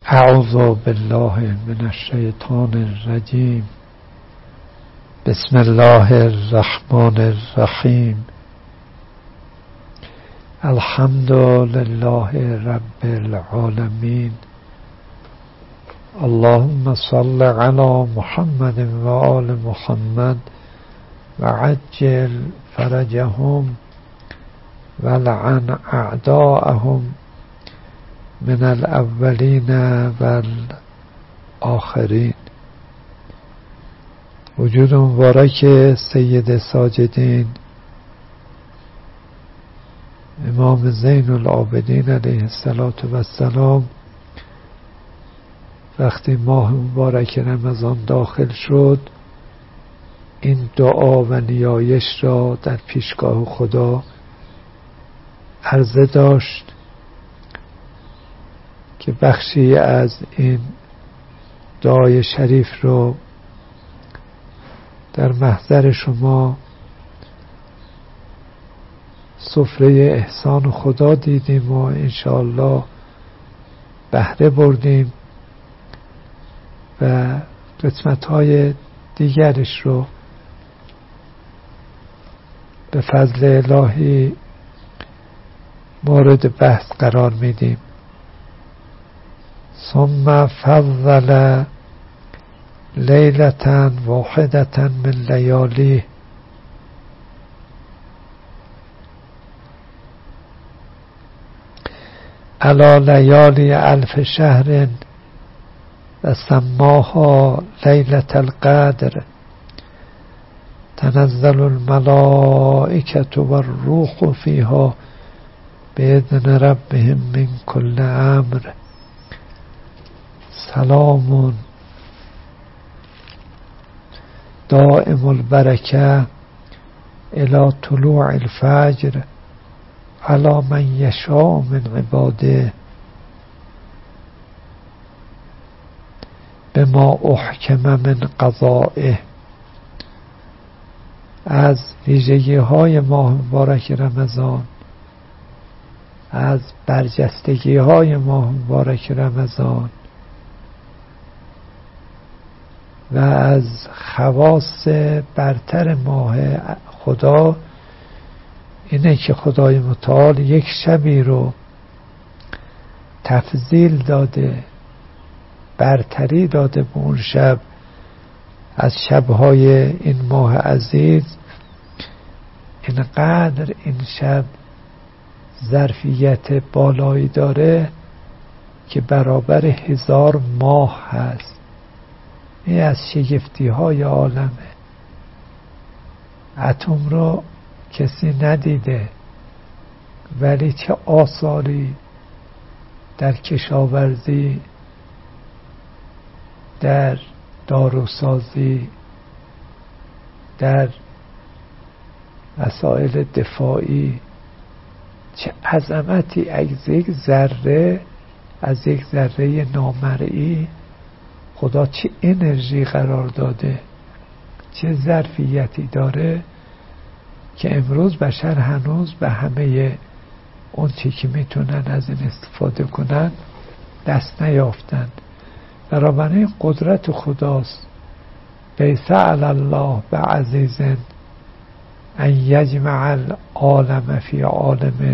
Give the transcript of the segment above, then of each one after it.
اعوذ بالله من الشیطان الرجیم. بسم الله الرحمن الرحیم. الحمد لله رب العالمین. اللهم صل علی محمد و آل محمد و عجل فرجهم و لعن اعداءهم من الاولین و الاخرین. وجود مبارک سید ساجدین امام زین العابدین علیه السلام وقتی ماه مبارک رمضان داخل شد این دعا و نیایش را در پیشگاه خدا عرضه داشت که بخشی از این دعای شریف رو در محضر شما سفره احسان خدا دیدیم و انشاءالله بهره بردیم و قسمت‌های دیگرش رو به فضل الهی مورد بحث قرار میدیم. ثم فضل لیلة واحدة من لیالیه علی لیالی الف شهر و سماها لیلة القدر تنزل الملائکة والروح فیها بإذن ربهم من كل امر سلام دائم البرکه الی طلوع الفجر علی من یشاء من عباده بما احکم من قضائه. از ویژگی های ماه مبارک رمضان، از برجستگی های ماه مبارک رمضان و از خواص برتر ماه خدا اینه که خدای متعال یک شبی رو تفضیل داده، برتری داده به اون شب از شبهای این ماه عزیز. اینقدر این شب ظرفیت بالایی داره که برابر 1000 ماه هست. این از شگفتی های عالمه. اتم رو کسی ندیده ولی چه آثاری در کشاورزی، در داروسازی، در مسائل دفاعی، چه عظمتی از یک ذره نامرئی خدا چه انرژی قرار داده، چه ظرفیتی داره که امروز بشر هنوز به همه اون چی که میتونن از این استفاده کنن دست نیافتن. بنابراین قدرت خداست. لیس علی الله بعزیز ان یجمع العالم فی عالم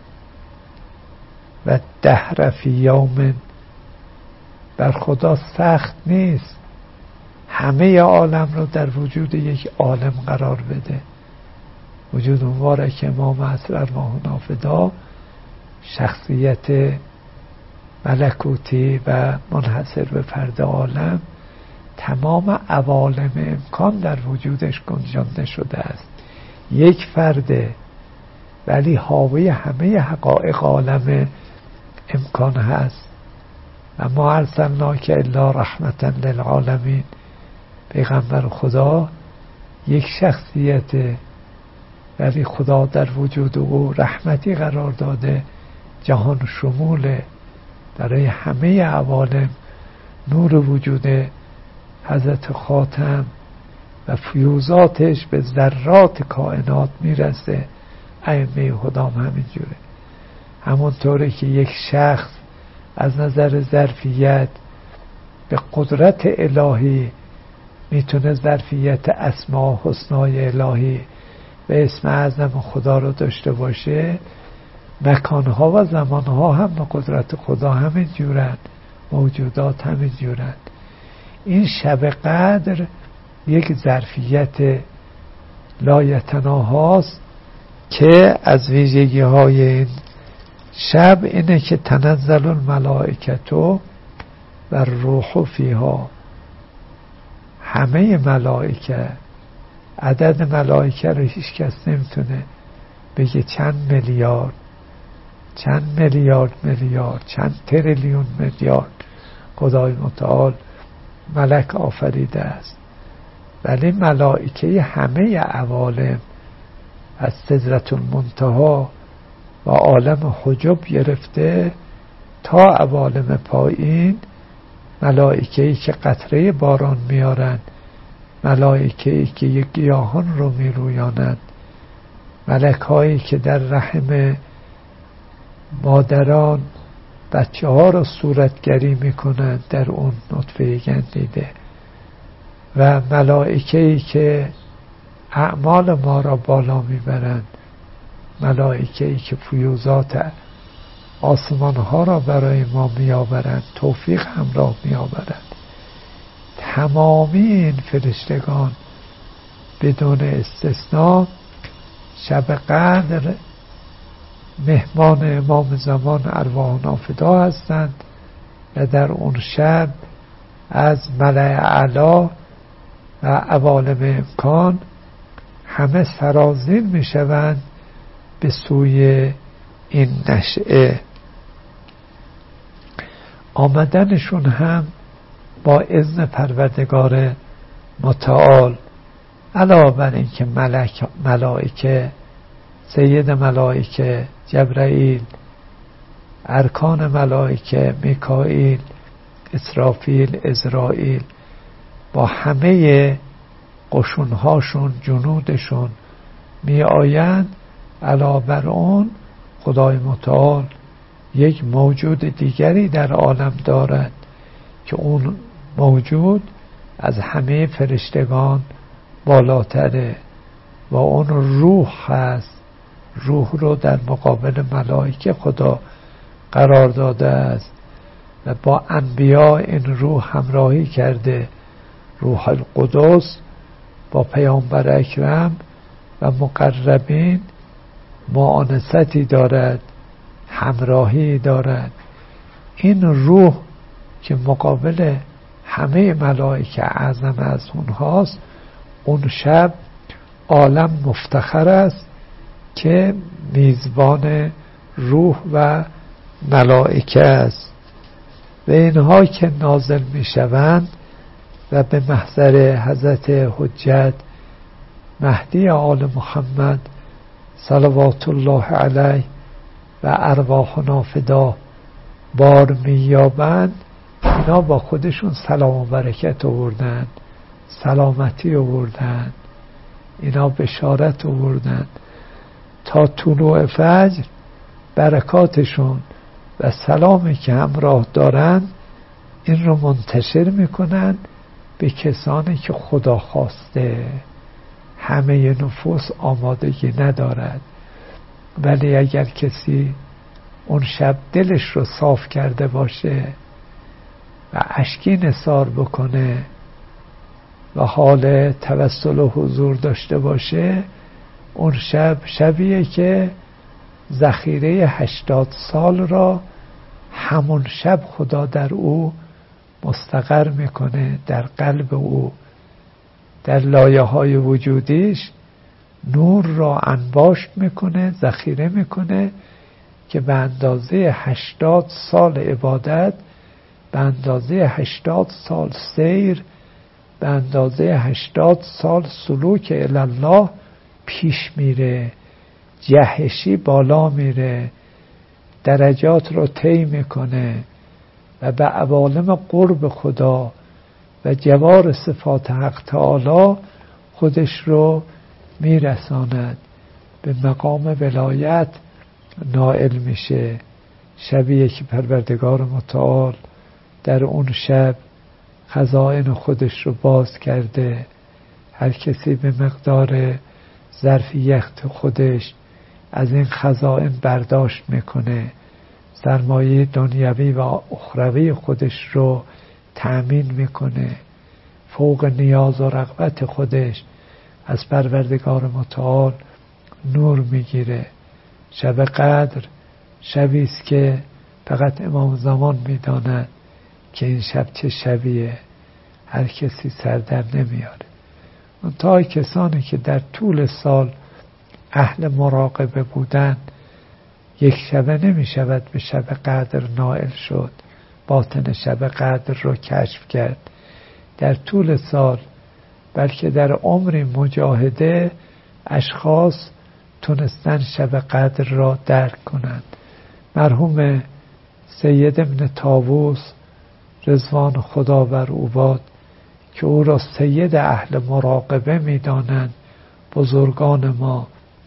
و الدهر فی یوم. بر خدا سخت نیست همه عالم رو در وجود یک عالم قرار بده. وجود مبارک امام عصر ارواح نافدا شخصیت ملکوتی و منحصر به فرد عالم، تمام عوالم امکان در وجودش گنجانده شده است. یک فرده ولی حاوی همه حقایق عالم امکان هست. و ما ارسلناک الا رحمتا للعالمین. پیغمبر خدا یک شخصیت ولی خدا در وجود او رحمتی قرار داده، جهان شموله، برای همه عوالم نور وجود حضرت خاتم و فیوزاتش به ذرات کائنات میرسه. ائمه هدام همینجوره. همونطوری که یک شخص از نظر ظرفیت به قدرت الهی میتونه ظرفیت اسماء حسنای الهی و اسم اعظم خدا رو داشته باشه، مکانها و زمانها هم به قدرت خدا همین جورن، موجودات همین جورن. این شب قدر یک ظرفیت لایتناهاست که از ویژگی های این شب اینه که تنزل الملائکتو و الروح فیها، همه ملائکه، عدد ملائکه رو هیچ کس نمیتونه بگه چند میلیارد، چند میلیارد، چند تریلیون میلیارد خدای متعال ملک آفریده است. ولی ملائکه همه عوالم از سدرة المنتهی و عالم حجب گرفته تا عوالم پایین، ملائکه‌ای که قطره باران میارن، ملائکه‌ای که یک گیاهان رو میرویانند، ملک‌هایی که در رحم مادران بچه ها رو صورتگری میکنند در اون نطفه گندیده، و ملائکه‌ای که اعمال ما را بالا میبرند، ملائکه‌ای که فیوزات آسمان ها را برای ما میآورند، توفیق همراه میآورند. تمامی این فرشتگان بدون استثناء شب قدر مهمان امام زمان ارواحنا فدا هستند و در اون شب از ملأ اعلی و عوالم امکان همه سرازیر می شوند به سوی این نشعه. آمدنشون هم با اذن پروردگار متعال، علاوه بر اینکه ملائکه، سید ملائکه جبرائیل، ارکان ملائکه میکائیل، اسرافیل، عزرائیل با همه قشونهاشون، جنودشون می آیند، علاوه بر اون خدای متعال یک موجود دیگری در عالم دارد که اون موجود از همه فرشتگان بالاتره و اون روح هست. روح رو در مقابل ملائکه خدا قرار داده است و با انبیا این روح همراهی کرده. روح القدس با پیامبر اکرم و مقربین معانستی دارد، همراهی دارد. این روح که مقابل همه ملائکه اعظم از اونهاست، اون شب عالم مفتخر است که میزبان روح و ملائکه است و اینها که نازل می شوند و به محضر حضرت حجت مهدی آل محمد صلوات الله علیه و ارواحنا فدا بار می‌یابند، اینا با خودشون سلام و برکت آوردن، سلامتی آوردن، اینا بشارت آوردن تا طلوع فجر برکاتشون و سلامی که همراه دارن این رو منتشر میکنن به کسانی که خدا خواسته. همه نفوس آمادگی ندارد، ولی اگر کسی اون شب دلش رو صاف کرده باشه و اشکی نثار بکنه و حال توسل و حضور داشته باشه، اون شب شبیه که ذخیره 80 سال را همون شب خدا در او مستقر میکنه، در قلب او، در لایه های وجودیش نور را انباشت میکنه، ذخیره میکنه که به اندازه 80 سال عبادت، به اندازه 80 سال سیر، به اندازه 80 سال سلوک الله پیش میره، جهشی بالا میره، درجات رو طی میکنه و به عوالم قرب خدا و جوار صفات حق تعالی خودش رو میرساند، به مقام ولایت نائل میشه، شبیه که پروردگار متعال در اون شب خزائن خودش رو باز کرده، هر کسی به مقدار ظرفیت خودش از این خزائن برداشت میکنه، سرمایه دنیوی و اخروی خودش رو تأمین میکنه، فوق نیاز و رغبت خودش از پروردگار متعال نور میگیره. شب قدر شبی است که فقط امام زمان میداند که این شب چه شبیه، هر کسی سر در نمیاره. منتها کسانی که در طول سال اهل مراقبه بودن، یک شبه نمی شود به شب قدر نائل شد، باطن شب قدر رو کشف کرد. در طول سال بلکه در عمر مجاهده اشخاص تونستن شب قدر را درک کنند. مرحوم سید ابن طاووس رضوان خدا بر او باد که او را سید اهل مراقبه می‌دانند، بزرگان ما،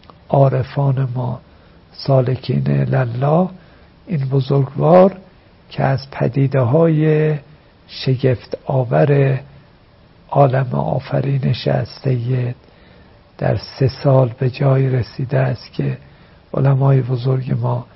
عارفان ما، سالکین الله، این بزرگوار که از پدیده‌های شگفت آور عالم آفرینش از سید در 3 سال به جای رسیده است که علمای بزرگ ما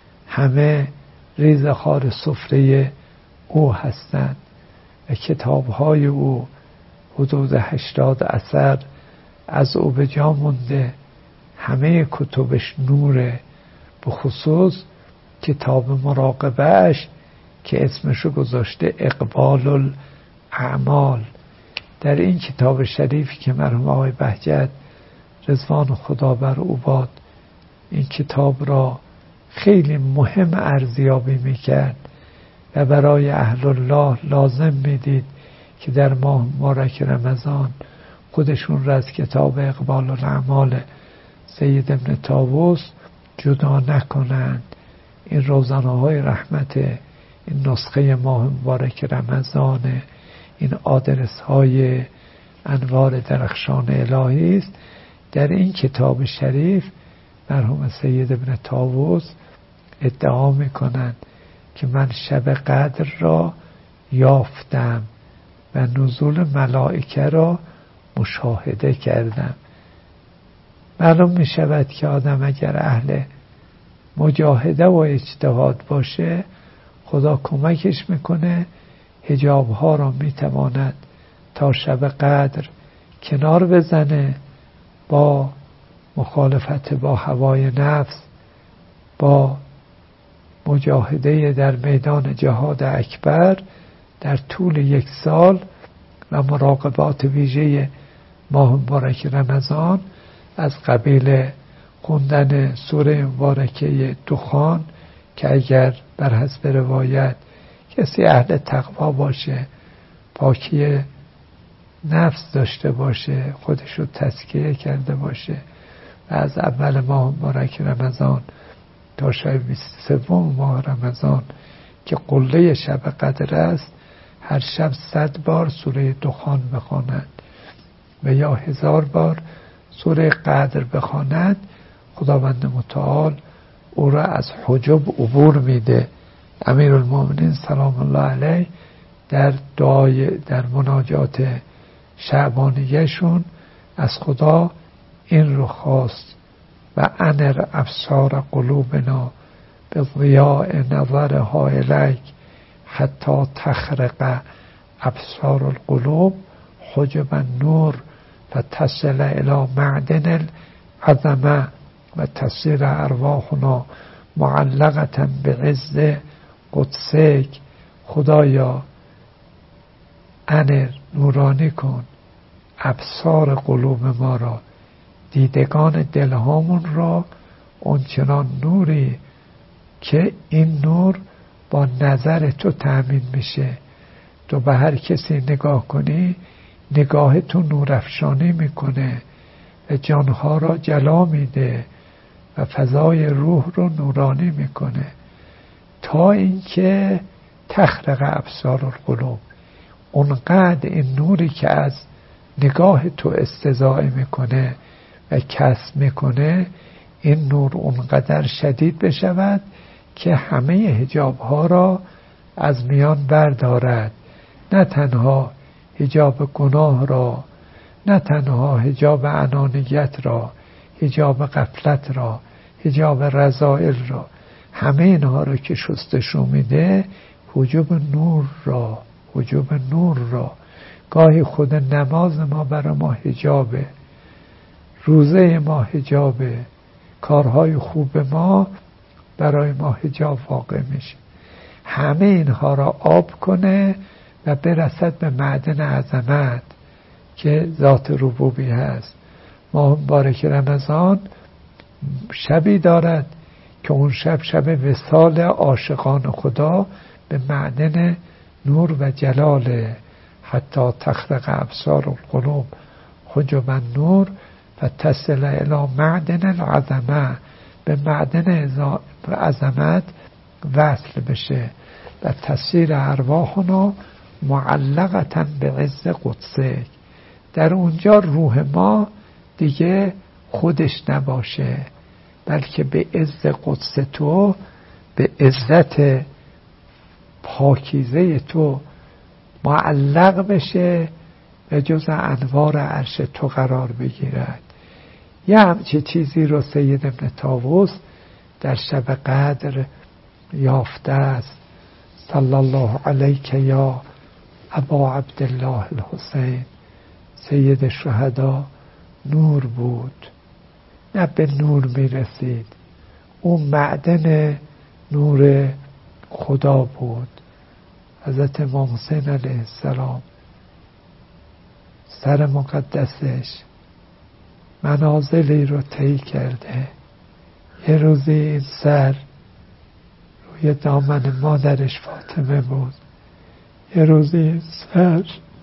همه ریزخوار سفره او هستند و کتاب‌های او حدود 80 اثر از او به جا مونده، همه کتبش نوره. به خصوص کتاب مراقبهش که اسمشو گذاشته اقبال الاعمال. در این کتاب شریفی که مرحوم آقای بهجت رضوان خدا بر او باد این کتاب را خیلی مهم ارزیابی میکرد و برای اهل الله لازم میدید که در ماه مبارک رمضان خودشون را از کتاب اقبال الاعمال سید ابن طاووس جدا نکنند. این روزنه‌های رحمت، این نسخه ماه مبارک رمضان، این آدرس‌های انوار درخشان الهی است. در این کتاب شریف مرحوم سید ابن طاووس ادعا می‌کنند که من شب قدر را یافتم و نزول ملائکه را مشاهده کردم. معلوم می شود که آدم اگر اهل مجاهده و اجتهاد باشه خدا کمکش میکنه، حجاب ها را میتواند تا شب قدر کنار بزنه، با مخالفت با هوای نفس، با مجاهده در میدان جهاد اکبر در طول 1 سال و مراقبات ویژه ماه مبارک رمضان از قبیل خوندن سوره مبارکه دخان که اگر بر حسب روایت کسی اهل تقوا باشه، پاکی نفس داشته باشه، خودشو تزکیه کرده باشه و از اول ماه مبارک رمضان تا شب 23 ماه رمضان که قله شب قدر است، هر شب 100 بار سوره دخان بخواند و یا 1000 بار سوره قدر بخواند، خداوند متعال او را از حجب عبور میده. امیرالمومنین سلام الله علیه در دعای در مناجات شعبانیه‌شون از خدا این رو خواست و انر ابصار قلوبنا به ضیاء نظرها الیک حتی تخرق ابصار القلوب حجب النور و تصل الى معدن العظمه و تصیر ارواحنا معلقتا به عز قدسک. خدایا انر نورانی کن ابصار قلوب ما را، دیدگان دلهامون را، اونچنان نوری که این نور با نظر تو تأمین میشه. تو به هر کسی نگاه کنی نگاه تو نورافشانی میکنه و جانها را جلا میده و فضای روح رو نورانی میکنه تا اینکه تخرق ابصار القلوب. اونقدر این نوری که از نگاه تو استضاءه میکنه و کسب میکنه، این نور اونقدر شدید بشود که همه حجاب ها را از میان بردارد، نه تنها حجاب گناه را، نه تنها حجاب انانیت را، حجاب غفلت را، حجاب رذائل را، همه اینها را که شستشو میده، حجاب نور را. گاهی خود نماز ما برای ما حجابه، روزه ما حجابه، کارهای خوب ما برای ما حجاب واقع میشه. همه اینها را آب کنه و برسد به معدن عظمت که ذات ربوبی هست. ماه مبارک رمضان شبی دارد که اون شب وصال عاشقان خدا به معدن نور و جلاله، حتی تخرق ابصار القلوب حجب النور و تصل الی معدن العظمه، به معدن عظمت وصل بشه و تصویر ارواحنا معلقتن به عز قدسه. در اونجا روح ما دیگه خودش نباشه، بلکه به عز قدس تو، به عزت پاکیزه تو معلق بشه و جز انوار عرش تو قرار بگیرد. یه همچه چیزی رو سید ابن طاووس در شب قدر یافته است. صلی الله علیک یا ابا عبدالله الحسین. سید الشهدا نور بود، نه به نور میرسید، اون معدن نور خدا بود. حضرت امام حسین علیه السلام سر مقدسش منازلی رو طی کرده. یه روزی این سر روی دامن مادرش فاطمه بود، یه روزی این سر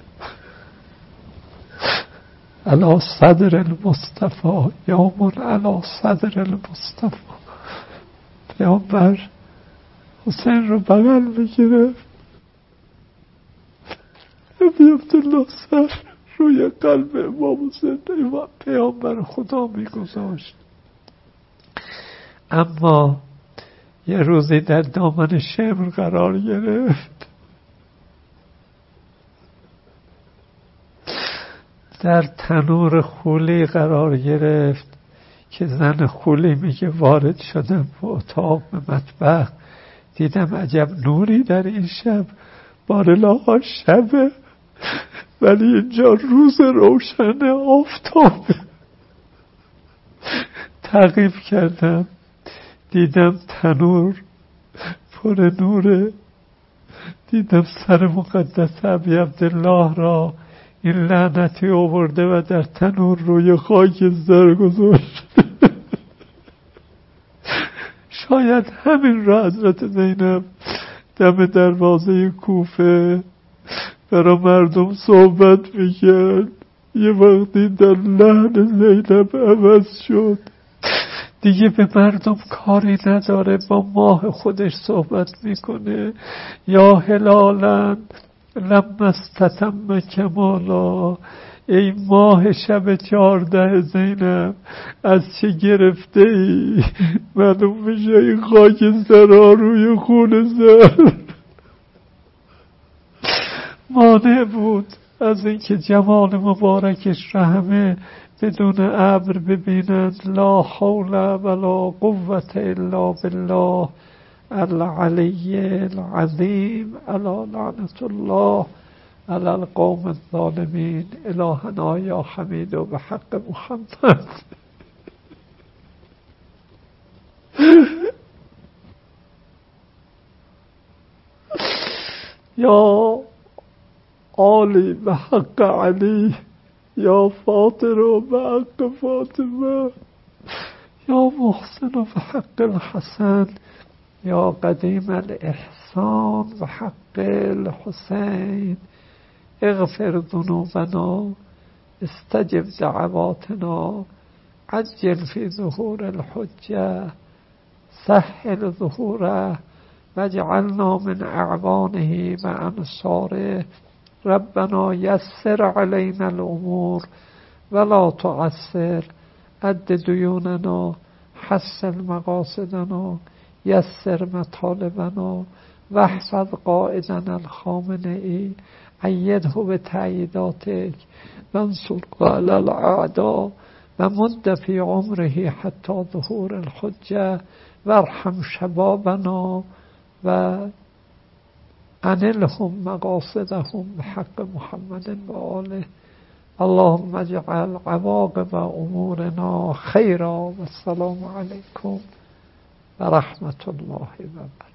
علی صدر المصطفى، یامن علی صدر المصطفى. پیامبر حسین رو بغل میگرفت، ابی عبدالله سر روی قلب امام حسین پیامبر خدا میگذاشت. اما یه روزی در دامن شمر قرار گرفت، در تنور خولی قرار گرفت که زن خولی میگه وارد شدم به اتاق، به مطبخ، دیدم عجب نوری در این شب، بارلاها شبه ولی اینجا روز روشن آفتابه. تعقیب کردم، دیدم تنور پر نوره، دیدم سر مقدس ابی عبدالله را این لعنتی آورده و در تنور روی خاک زر گذاشت. شاید همین را حضرت زینب دم دروازه کوفه برای مردم صحبت میکرد. یه وقتی در لحن زینب عوض شد، دیگه به مردم کاری نداره، با ماه خودش صحبت میکنه. یا هلالا لما استتم کمالا، ای ماه شب 14 زینب از چه گرفته ای؟ معلوم میشه این خاک زرها روی خون زر مانع بود از اینکه جمال مبارکش را همه بدون ابر ببینند. لا حول ولا قوة الا بالله العلی العظیم. الا لعنت الله علی القوم الظالمین. الهنا یا حمید و به حق محمد. یا عالی به حق علی، یا فاطر و به حق فاطمه، یا محسن و به حق الحسن، یا قدیم الاحسان و حق الحسین. اغفر ذنوبنا، استجب دعواتنا، عجل في ظهور الحجة، سهل ظهوره واجعلنا من اعوانه و انصاره. ربنا یسر علينا الامور ولا تعسر، عد ديوننا، حسن مقاصدنا، یسر مطالبنا واحفظ قائدنا الخامنه‌ای ایده بتأییداتک وانصره علی الاعداء و مد فی عمره حتی ظهور الحجه وارحم شبابنا و انلهم مقاصدهم بحق محمد و آله. اللهم اجعل عواقب امورنا خیرا و السلام علیکم و رحمت الله و برکاته.